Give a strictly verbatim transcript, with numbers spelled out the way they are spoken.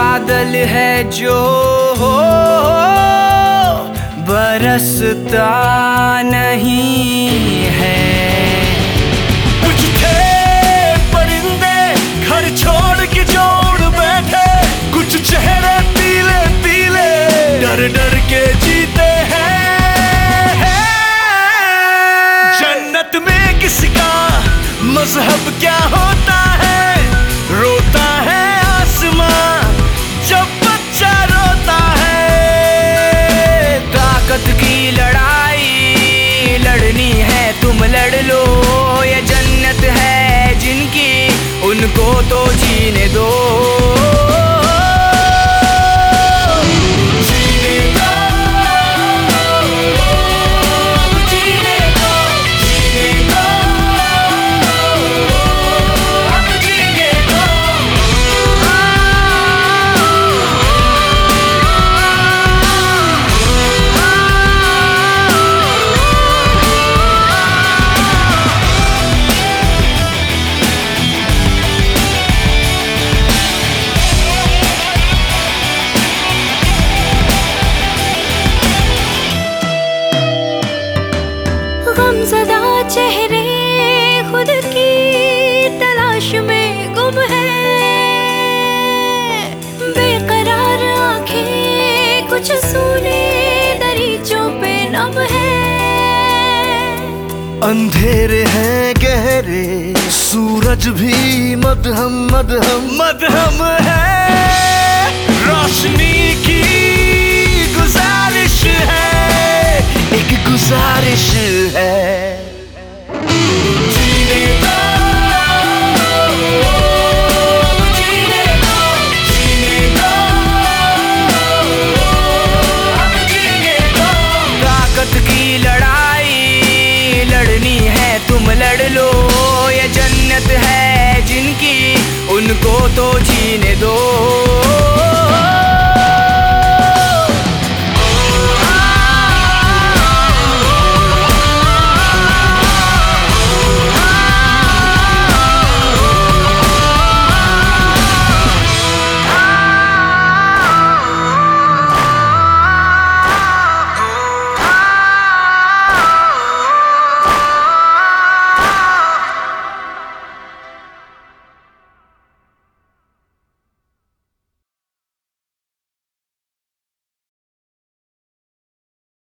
बादल है जो हो बरसता नहीं है। कुछ थे परिंदे घर छोड़ के जोड़ बैठे, कुछ चेहरे पीले पीले डर डर के जीते हैं। जन्नत में किसका मजहब क्या होता है, रोता है आसमां जब बच्चा रोता है। ताकत की लड़ाई लड़नी है तुम लड़ लो, ये जन्नत है जिनकी उनको तो जीने दो। गमज़दा चेहरे खुद की तलाश में गुम है, बेकरार आंखें कुछ सूने दरीचों पे नम है। अंधेरे हैं गहरे सूरज भी मदहम मदहम मदहम है। रोशनी की गुजारिश है, एक गुजारिश है। जीने दो, जीने दो, जीने दो, अब जीने दो। ताकत की लड़ाई लड़नी है तुम लड़ लो, ये जन्नत है जिनकी उनको तो जीने दो।